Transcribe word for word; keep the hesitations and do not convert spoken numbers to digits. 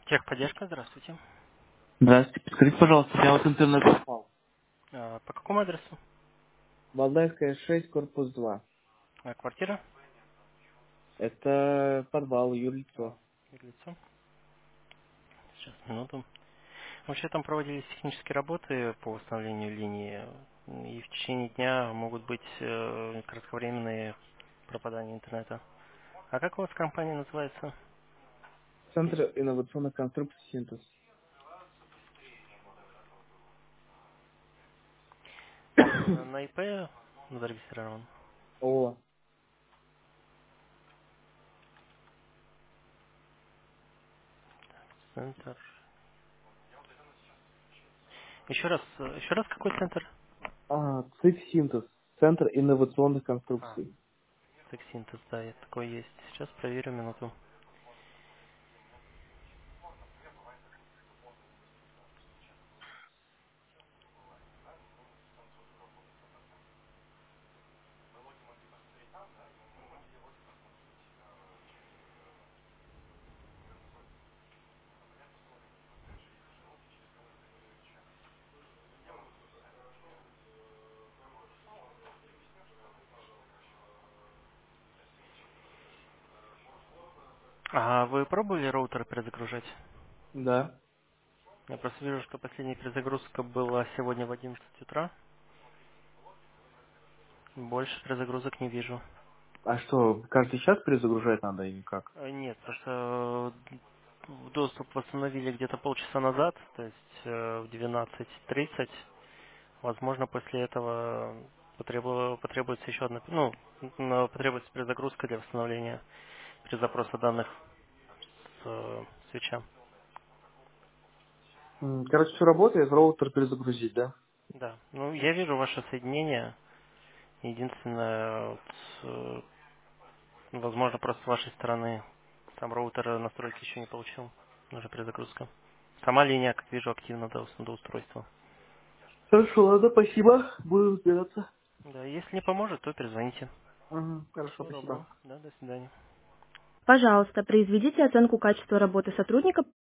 Техподдержка, здравствуйте. Здравствуйте. Подскажите, пожалуйста, я вот интернет попал. А, По какому адресу? Валдайская шесть, корпус два. А, Квартира? Это подвал, А, юрлицо. Юрлицо. Сейчас, минуту. Вообще там проводились технические работы по восстановлению линии, и в течение дня могут быть э, кратковременные пропадания интернета. А как у вас компания называется? Центр инновационных конструкций «Синтез». У вас э, на ИП зарегистрирован? О, Центр. Еще раз, э, еще раз какой центр? а, ЦИК «Синтез». Центр инновационных А, конструкций. Синтез, да, это такой есть. Сейчас проверю минуту. А вы пробовали роутер перезагружать? Да. Я просто вижу, что последняя перезагрузка была сегодня в одиннадцать утра. Больше перезагрузок не вижу. А что, каждый час перезагружать надо или как? Э, Нет, просто э, доступ восстановили где-то полчаса назад, то есть э, в двенадцать тридцать. Возможно, после этого потребу- потребуется еще одна, ну, н- потребуется перезагрузка для восстановления при запросе данных с э, свеча. М, Короче, все работает, роутер перезагрузить, да? Да, ну я вижу ваше соединение. Единственное, вот, э, возможно, просто с вашей стороны сам роутер настройки еще не получил. Нужна перезагрузка. Сама линия, как вижу, активна до, ус- до устройства. Хорошо, ладно, спасибо. Буду разбираться. Да, если не поможет, то перезвоните. Угу, хорошо, Всего спасибо. доброго. Да, до свидания. Пожалуйста, произведите оценку качества работы сотрудника